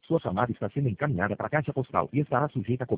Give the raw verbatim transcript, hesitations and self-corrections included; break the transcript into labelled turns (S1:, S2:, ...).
S1: Sua chamada está sendo encaminhada para a caixa postal e estará sujeita a